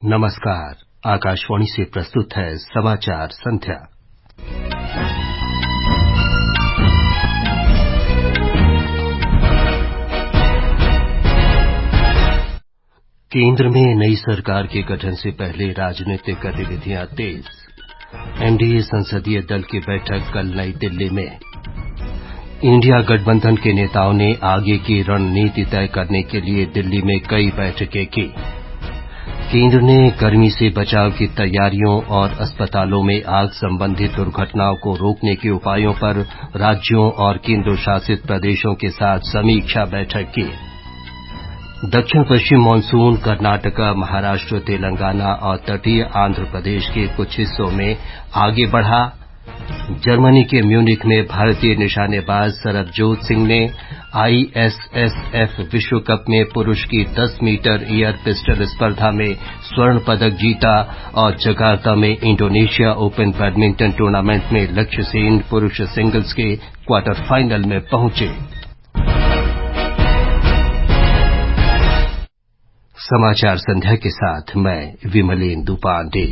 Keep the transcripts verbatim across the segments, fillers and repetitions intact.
नमस्कार। आकाशवाणी से प्रस्तुत है समाचार संध्या। केंद्र में नई सरकार के गठन से पहले राजनीतिक गतिविधियां तेज। एनडीए संसदीय दल की बैठक कल नई दिल्ली में। इंडिया गठबंधन के नेताओं ने आगे की रणनीति तय करने के लिए दिल्ली में कई बैठकें की। केंद्र ने गर्मी से बचाव की तैयारियों और अस्पतालों में आग संबंधी दुर्घटनाओं को रोकने के उपायों पर राज्यों और केंद्र शासित प्रदेशों के साथ समीक्षा बैठक की। दक्षिण पश्चिम मानसून कर्नाटका, महाराष्ट्र, तेलंगाना और तटीय आंध्र प्रदेश के कुछ हिस्सों में आगे बढ़ा। जर्मनी के म्यूनिख में भारतीय निशानेबाज सरबजोत सिंह ने आईएसएसएफ विश्व कप में पुरुष की दस मीटर एयर पिस्टल स्पर्धा में स्वर्ण पदक जीता और जकार्ता में इंडोनेशिया ओपन बैडमिंटन टूर्नामेंट में लक्ष्य सेन पुरुष सिंगल्स के क्वार्टर फाइनल में पहुंचे। समाचार संध्या के साथ मैं विमलेंदु पांडे।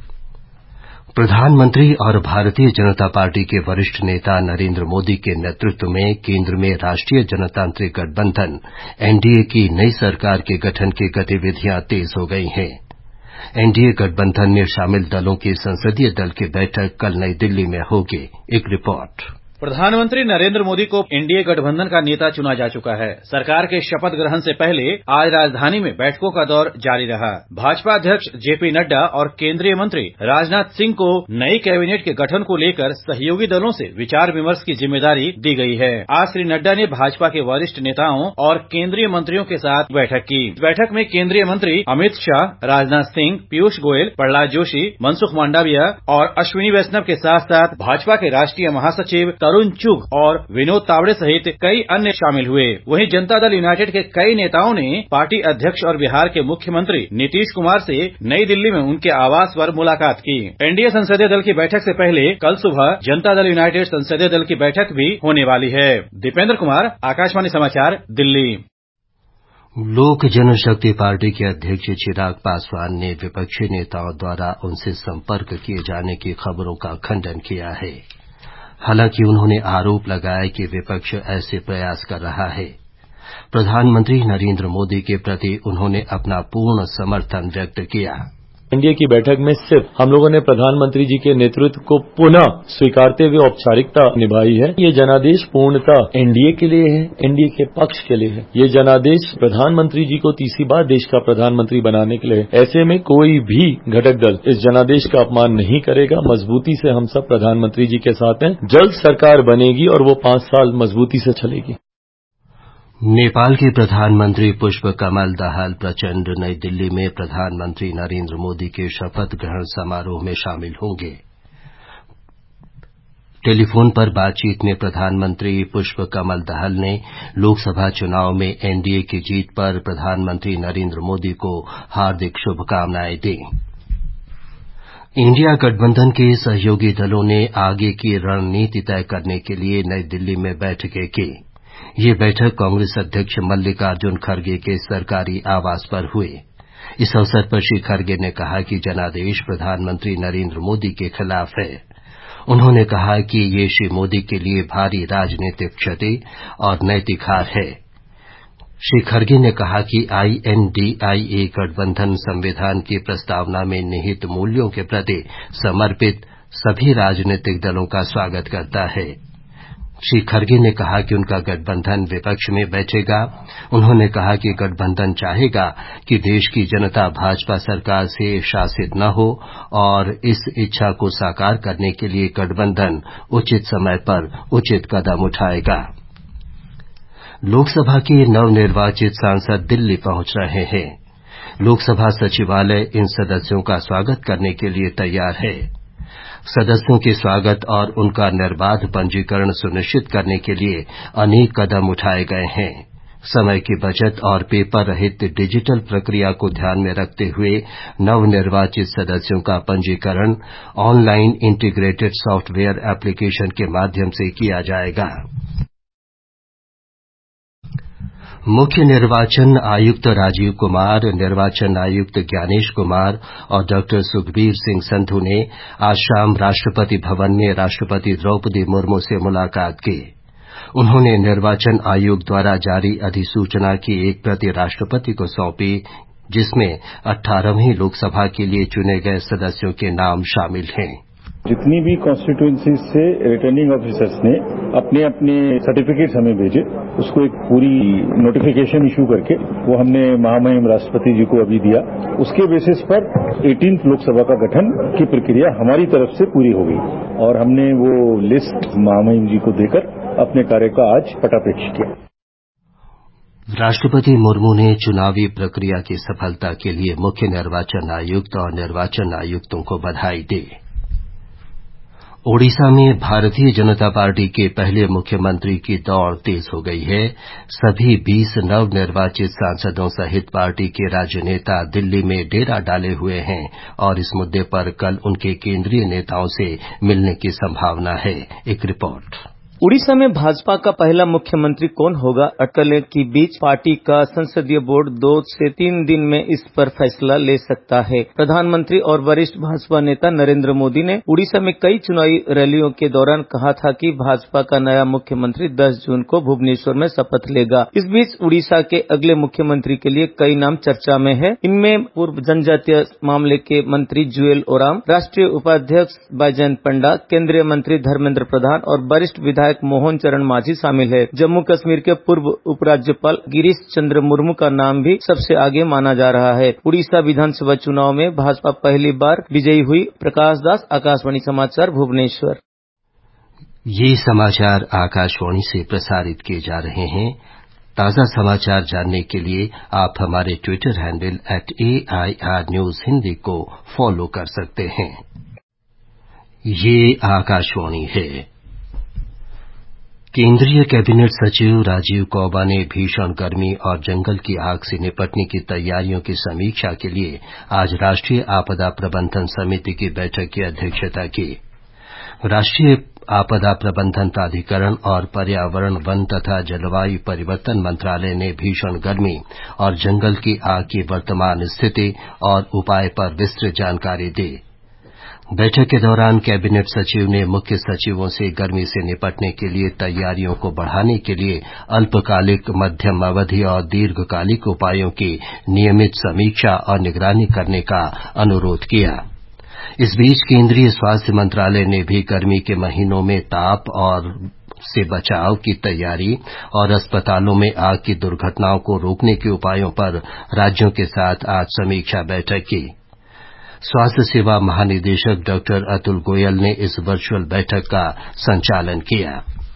प्रधानमंत्री और भारतीय जनता पार्टी के वरिष्ठ नेता नरेंद्र मोदी के नेतृत्व में केंद्र में राष्ट्रीय जनतांत्रिक गठबंधन एनडीए की नई सरकार के गठन की गतिविधियां तेज हो गई हैं। एनडीए गठबंधन में शामिल दलों के संसदीय दल की बैठक कल नई दिल्ली में होगी। एक रिपोर्ट। प्रधानमंत्री नरेंद्र मोदी को एनडीए गठबंधन का नेता चुना जा चुका है। सरकार के शपथ ग्रहण से पहले आज राजधानी में बैठकों का दौर जारी रहा। भाजपा अध्यक्ष जेपी नड्डा और केंद्रीय मंत्री राजनाथ सिंह को नई कैबिनेट के गठन को लेकर सहयोगी दलों से विचार विमर्श की जिम्मेदारी दी गई है। आज श्री नड्डा ने भाजपा के वरिष्ठ नेताओं और केंद्रीय मंत्रियों के साथ बैठक की। बैठक में केंद्रीय मंत्री अमित शाह, राजनाथ सिंह, पीयूष गोयल, प्रहलाद जोशी, मनसुख मांडविया और अश्विनी वैष्णव के साथ साथ भाजपा के राष्ट्रीय महासचिव तरुण चुग और विनोद तावड़े सहित कई अन्य शामिल हुए। वहीं जनता दल यूनाइटेड के कई नेताओं ने पार्टी अध्यक्ष और बिहार के मुख्यमंत्री नीतीश कुमार से नई दिल्ली में उनके आवास पर मुलाकात की। एनडीए संसदीय दल की बैठक से पहले कल सुबह जनता दल यूनाइटेड संसदीय दल की बैठक भी होने वाली है। दीपेंद्र कुमार, आकाशवाणी समाचार, दिल्ली। लोक जनशक्ति पार्टी के अध्यक्ष चिराग पासवान ने विपक्षी नेताओं द्वारा उनसे संपर्क किए जाने की खबरों का खंडन किया है। हालांकि उन्होंने आरोप लगाया कि विपक्ष ऐसे प्रयास कर रहा है। प्रधानमंत्री नरेंद्र मोदी के प्रति उन्होंने अपना पूर्ण समर्थन व्यक्त किया। एनडीए की बैठक में सिर्फ हम लोगों ने प्रधानमंत्री जी के नेतृत्व को पुनः स्वीकारते हुए औपचारिकता निभाई है। ये जनादेश पूर्णतः एनडीए के लिए है, एनडीए के पक्ष के लिए है। ये जनादेश प्रधानमंत्री जी को तीसरी बार देश का प्रधानमंत्री बनाने के लिए। ऐसे में कोई भी घटक दल इस जनादेश का अपमान नहीं करेगा। मजबूती से हम सब प्रधानमंत्री जी के साथ हैं। जल्द सरकार बनेगी और वो पांच साल मजबूती से चलेगी। नेपाल के प्रधानमंत्री पुष्प कमल दाहाल प्रचंड नई दिल्ली में प्रधानमंत्री नरेंद्र मोदी के शपथ ग्रहण समारोह में शामिल होंगे। टेलीफोन पर बातचीत में प्रधानमंत्री पुष्प कमल दाहाल ने लोकसभा चुनाव में एनडीए की जीत पर प्रधानमंत्री नरेंद्र मोदी को हार्दिक शुभकामनाएं दी। इंडिया गठबंधन के सहयोगी दलों ने आगे की रणनीति तय करने के लिए नई दिल्ली में बैठकें की। ये बैठक कांग्रेस अध्यक्ष मल्लिकार्जुन खड़गे के सरकारी आवास पर हुई। इस अवसर पर श्री खड़गे ने कहा कि जनादेश प्रधानमंत्री नरेंद्र मोदी के खिलाफ है। उन्होंने कहा कि ये श्री मोदी के लिए भारी राजनीतिक क्षति और नैतिक हार है। श्री खड़गे ने कहा कि आईएनडीआईए गठबंधन संविधान की प्रस्तावना में निहित मूल्यों के प्रति समर्पित सभी राजनीतिक दलों का स्वागत करता है। श्री खड़गे ने कहा कि उनका गठबंधन विपक्ष में बैठेगा। उन्होंने कहा कि गठबंधन चाहेगा कि देश की जनता भाजपा सरकार से शासित न हो और इस इच्छा को साकार करने के लिए गठबंधन उचित समय पर उचित कदम उठाएगा। लोकसभा के नवनिर्वाचित सांसद दिल्ली पहुंच रहे हैं। लोकसभा सचिवालय इन सदस्यों का स्वागत करने के लिए तैयार है। सदस्यों के स्वागत और उनका निर्बाध पंजीकरण सुनिश्चित करने के लिए अनेक कदम उठाए गए हैं। समय की बचत और पेपर रहित डिजिटल प्रक्रिया को ध्यान में रखते हुए नवनिर्वाचित सदस्यों का पंजीकरण ऑनलाइन इंटीग्रेटेड सॉफ्टवेयर एप्लीकेशन के माध्यम से किया जाएगा। मुख्य निर्वाचन आयुक्त राजीव कुमार, निर्वाचन आयुक्त ज्ञानेश कुमार और डॉक्टर सुखबीर सिंह संधू ने आज शाम राष्ट्रपति भवन में राष्ट्रपति द्रौपदी मुर्मू से मुलाकात की। उन्होंने निर्वाचन आयोग द्वारा जारी अधिसूचना की एक प्रति राष्ट्रपति को सौंपी, जिसमें अठारहवीं लोकसभा के लिए चुने गए सदस्यों के नाम शामिल हैं। जितनी भी कॉन्स्टिट्यूएंसीज से रिटर्निंग ऑफिसर्स ने अपने अपने सर्टिफिकेट्स हमें भेजे, उसको एक पूरी नोटिफिकेशन इशू करके वो हमने महामहिम राष्ट्रपति जी को अभी दिया। उसके बेसिस पर अठारहवीं लोकसभा का गठन की प्रक्रिया हमारी तरफ से पूरी हो गई और हमने वो लिस्ट महामहिम जी को देकर अपने कार्य का आज पटापेश किया। राष्ट्रपति मुर्मू ने चुनावी प्रक्रिया की सफलता के लिए मुख्य निर्वाचन आयुक्त और निर्वाचन आयुक्तों को बधाई दी। ओडिशा में भारतीय जनता पार्टी के पहले मुख्यमंत्री की दौड़ तेज हो गई है। सभी बीस नवनिर्वाचित सांसदों सहित पार्टी के राज्य नेता दिल्ली में डेरा डाले हुए हैं और इस मुद्दे पर कल उनके केंद्रीय नेताओं से मिलने की संभावना है। एक रिपोर्ट। उड़ीसा में भाजपा का पहला मुख्यमंत्री कौन होगा, अटकलें के बीच पार्टी का संसदीय बोर्ड दो से तीन दिन में इस पर फैसला ले सकता है। प्रधानमंत्री और वरिष्ठ भाजपा नेता नरेंद्र मोदी ने उड़ीसा में कई चुनावी रैलियों के दौरान कहा था कि भाजपा का नया मुख्यमंत्री दस जून को भुवनेश्वर में शपथ लेगा। इस बीच उड़ीसा के अगले मुख्यमंत्री के लिए कई नाम चर्चा में है। इनमें पूर्व जनजातीय मामले के मंत्री जुएल ओराम, राष्ट्रीय उपाध्यक्ष बैजयंत पंडा, केंद्रीय मंत्री धर्मेंद्र प्रधान और वरिष्ठ विधायक मोहन चरण मांझी शामिल है। जम्मू कश्मीर के पूर्व उपराज्यपाल गिरीश चंद्र मुर्मू का नाम भी सबसे आगे माना जा रहा है। उड़ीसा विधानसभा चुनाव में भाजपा पहली बार विजयी हुई। प्रकाश दास, आकाशवाणी समाचार, भुवनेश्वर। ये समाचार आकाशवाणी से प्रसारित किए जा रहे हैं। ताजा समाचार जानने के लिए आप हमारे Twitter handle at A I R news Hindi को फॉलो कर सकते हैं। ये आकाशवाणी है। केंद्रीय कैबिनेट सचिव राजीव गौबा ने भीषण गर्मी और जंगल की आग से निपटने की तैयारियों की समीक्षा के लिए आज राष्ट्रीय आपदा प्रबंधन समिति की बैठक की अध्यक्षता की। राष्ट्रीय आपदा प्रबंधन प्राधिकरण और पर्यावरण, वन तथा जलवायु परिवर्तन मंत्रालय ने भीषण गर्मी और जंगल की आग की वर्तमान स्थिति और उपाय पर विस्तृत जानकारी दी। बैठक के दौरान कैबिनेट सचिव ने मुख्य सचिवों से गर्मी से निपटने के लिए तैयारियों को बढ़ाने के लिए अल्पकालिक, मध्यम अवधि और दीर्घकालिक उपायों की नियमित समीक्षा और निगरानी करने का अनुरोध किया। इस बीच केंद्रीय स्वास्थ्य मंत्रालय ने भी गर्मी के महीनों में ताप और से बचाव की तैयारी और अस्पतालों में आग की दुर्घटनाओं को रोकने के उपायों पर राज्यों के साथ आज समीक्षा बैठक की। स्वास्थ्य सेवा महानिदेशक डॉक्टर अतुल गोयल ने इस वर्चुअल बैठक का संचालन किया।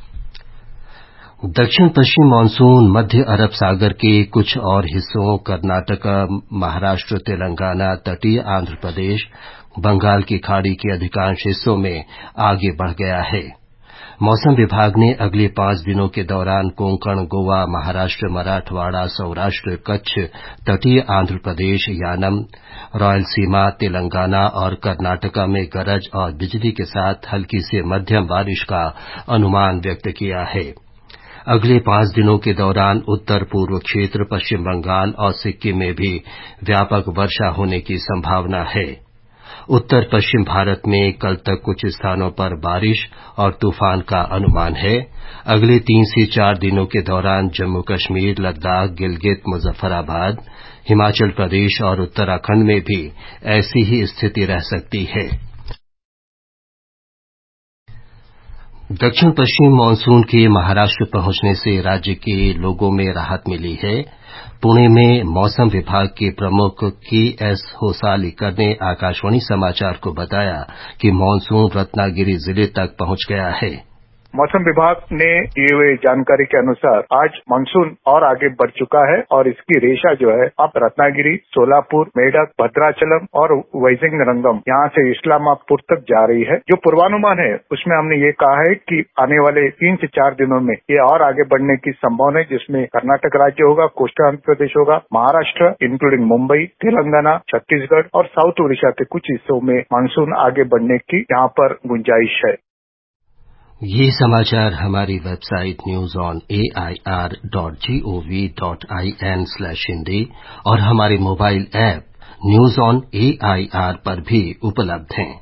दक्षिण पश्चिम मानसून मध्य अरब सागर के कुछ और हिस्सों, कर्नाटक, महाराष्ट्र, तेलंगाना, तटीय आंध्र प्रदेश, बंगाल की खाड़ी के अधिकांश हिस्सों में आगे बढ़ गया है। मौसम विभाग ने अगले पांच दिनों के दौरान कोंकण, गोवा, महाराष्ट्र, मराठवाड़ा, सौराष्ट्र, कच्छ, तटीय आंध्र प्रदेश, यानम, रायलसीमा, तेलंगाना और कर्नाटका में गरज और बिजली के साथ हल्की से मध्यम बारिश का अनुमान व्यक्त किया है। अगले पांच दिनों के दौरान उत्तर पूर्व क्षेत्र, पश्चिम बंगाल और सिक्किम में भी व्यापक वर्षा होने की संभावना है। उत्तर पश्चिम भारत में कल तक कुछ स्थानों पर बारिश और तूफान का अनुमान है। अगले तीन से चार दिनों के दौरान जम्मू कश्मीर, लद्दाख, गिलगित, मुजफ्फराबाद, हिमाचल प्रदेश और उत्तराखंड में भी ऐसी ही स्थिति रह सकती है। दक्षिण पश्चिम मानसून के महाराष्ट्र पहुंचने से राज्य के लोगों में राहत मिली है। पुणे में मौसम विभाग के प्रमुख के एस होसालीकर ने आकाशवाणी समाचार को बताया कि मानसून रत्नागिरी जिले तक पहुंच गया है। मौसम विभाग ने दिए हुए जानकारी के अनुसार आज मानसून और आगे बढ़ चुका है और इसकी रेशा जो है अब रत्नागिरी, सोलापुर, मेडक, भद्राचलम और वैजिंग रंगम यहाँ से इस्लामापुर तक जा रही है। जो पूर्वानुमान है उसमें हमने ये कहा है कि आने वाले तीन से चार दिनों में ये और आगे बढ़ने की संभावना है, जिसमें कर्नाटक राज्य होगा, कोस्टल आंध्र प्रदेश होगा, महाराष्ट्र इंक्लूडिंग मुंबई, तेलंगाना, छत्तीसगढ़ और साउथ उड़ीसा के कुछ हिस्सों में मानसून आगे बढ़ने की यहाँ पर गुंजाइश है। ये समाचार हमारी website news on A I R dot G O V dot I N slash Hindi और हमारे mobile app news on A I R पर भी उपलब्ध हैं।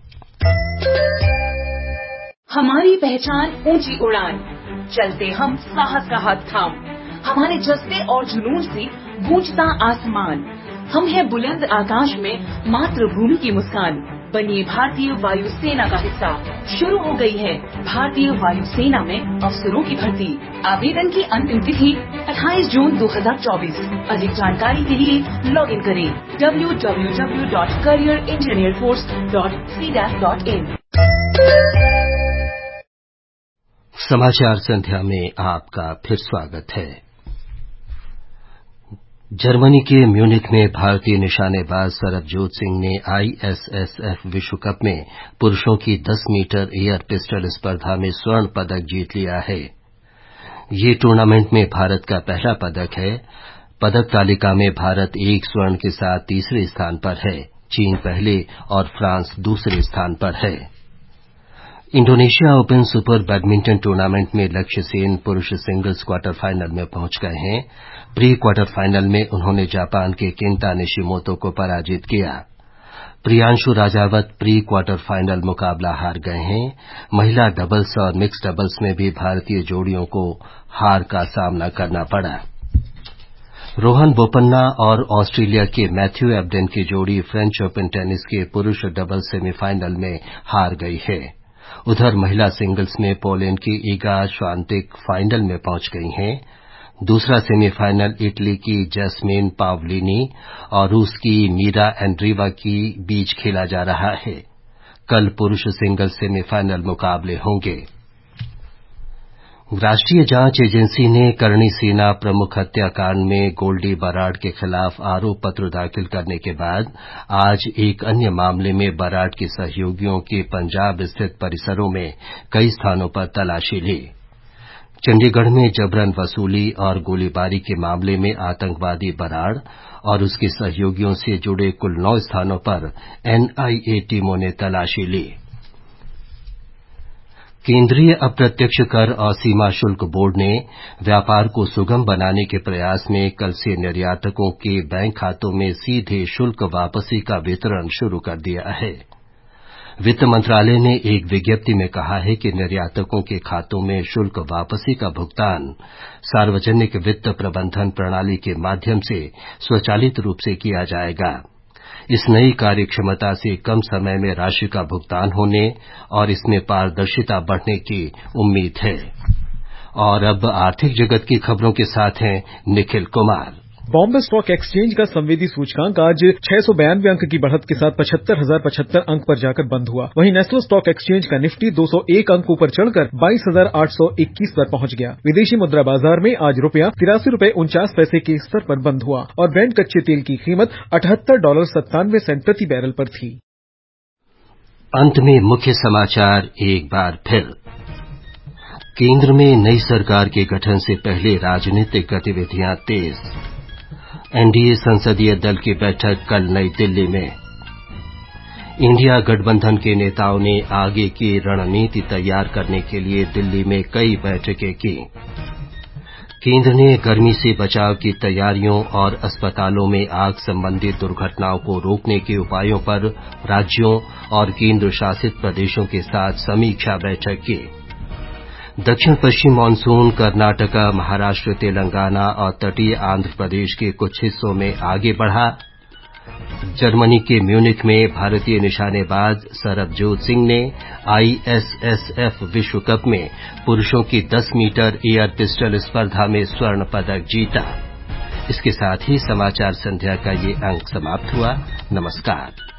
हमारी पहचान ऊंची उड़ान, चलते हम साहस का हाथ थाम, हमारे जज्बे और जुनून से गूंजता आसमान। हम हैं बुलंद आकाश में मातृभूमि की मुस्कान। बनिए भारतीय वायुसेना का हिस्सा। शुरू हो गई है भारतीय वायुसेना में अफसरों की भर्ती। आवेदन की अंतिम तिथि अट्ठाईस जून दो हज़ार चौबीस। अधिक जानकारी के लिए लॉग इन करें W W W dot career engineer force dot C dash dot in. समाचार संध्या में आपका फिर स्वागत है। जर्मनी के म्यूनिख में भारतीय निशानेबाज सरबजोत सिंह ने आई एस एस एफ विश्व कप में पुरुषों की दस मीटर एयर पिस्टल स्पर्धा में स्वर्ण पदक जीत लिया है। ये टूर्नामेंट में भारत का पहला पदक है। पदक तालिका में भारत एक स्वर्ण के साथ तीसरे स्थान पर है, चीन पहले और फ्रांस दूसरे स्थान पर है। Indonesia Open super badminton tournament में लक्ष्य सेन पुरुष सिंगल्स क्वार्टर फाइनल में पहुंच गए हैं। प्री क्वार्टर फाइनल में उन्होंने जापान के केंता निशिमोतो को पराजित किया। Priyanshu Rajawat pre quarter final मुकाबला हार गए हैं। महिला डबल्स और मिक्स डबल्स में भी भारतीय जोड़ियों को हार का सामना करना पड़ा। रोहन बोपन्ना और ऑस्ट्रेलिया के मैथ्यू एबडेन की जोड़ी फ्रेंच ओपन टेनिस के पुरुष डबल्स सेमीफाइनल में हार गई है। उधर महिला सिंगल्स में पोलैंड की ईगा श्वांतेक फाइनल में पहुंच गई हैं। दूसरा सेमीफाइनल इटली की जैस्मिन पावलिनी और रूस की मीरा एंड्रीवा के बीच खेला जा रहा है। कल पुरुष सिंगल्स सेमीफाइनल मुकाबले होंगे। राष्ट्रीय जांच एजेंसी ने करणी सेना प्रमुख हत्याकांड में गोल्डी बराड़ के खिलाफ आरोप पत्र दाखिल करने के बाद आज एक अन्य मामले में बराड़ के सहयोगियों के पंजाब स्थित परिसरों में कई स्थानों पर तलाशी ली। चंडीगढ़ में जबरन वसूली और गोलीबारी के मामले में आतंकवादी बराड़ और उसके सहयोगियों से जुड़े कुल नौ स्थानों पर एन आई ए टीमों ने तलाशी ली। केंद्रीय अप्रत्यक्ष कर और सीमा शुल्क बोर्ड ने व्यापार को सुगम बनाने के प्रयास में कल से निर्यातकों के बैंक खातों में सीधे शुल्क वापसी का वितरण शुरू कर दिया है। वित्त मंत्रालय ने एक विज्ञप्ति में कहा है कि निर्यातकों के खातों में शुल्क वापसी का भुगतान सार्वजनिक वित्त प्रबंधन प्रणाली के माध्यम से स्वचालित रूप से किया जाएगा। इस नई कार्यक्षमता से कम समय में राशि का भुगतान होने और इसमें पारदर्शिता बढ़ने की उम्मीद है। और अब आर्थिक जगत की खबरों के साथ हैं निखिल कुमार। बॉम्बे स्टॉक एक्सचेंज का संवेदी सूचकांक आज छह सौ बयानवे अंक की बढ़त के साथ पचहत्तर हजार पचहत्तर अंक पर जाकर बंद हुआ। वहीं नेशनल स्टॉक एक्सचेंज का निफ्टी दो सौ एक अंक ऊपर चढ़कर बाईस हजार आठ सौ इक्कीस पर पहुंच गया। विदेशी मुद्रा बाजार में आज रुपया तिरासी रूपये उनचास पैसे के स्तर पर बंद हुआ और ब्रेंट कच्चे तेल की कीमत अठहत्तर डॉलर सत्तानवे सेंट प्रति बैरल पर थी। अंत में मुख्य समाचार एक बार फिर। केंद्र में नई सरकार के गठन से पहले राजनीतिक गतिविधियां तेज। एनडीए संसदीय दल की बैठक कल नई दिल्ली में। इंडिया गठबंधन के नेताओं ने आगे की रणनीति तैयार करने के लिए दिल्ली में कई बैठकें की। केंद्र ने गर्मी से बचाव की तैयारियों और अस्पतालों में आग संबंधी दुर्घटनाओं को रोकने के उपायों पर राज्यों और केंद्र शासित प्रदेशों के साथ समीक्षा बैठक की। दक्षिण पश्चिम मानसून कर्नाटका, महाराष्ट्र, तेलंगाना और तटीय आंध्र प्रदेश के कुछ हिस्सों में आगे बढ़ा। जर्मनी के म्यूनिख में भारतीय निशानेबाज सरबजोत सिंह ने आई एस एस एफ विश्व कप में पुरुषों की दस मीटर एयर पिस्टल स्पर्धा में स्वर्ण पदक जीता। इसके साथ ही समाचार संध्या का ये अंक समाप्त हुआ। नमस्कार।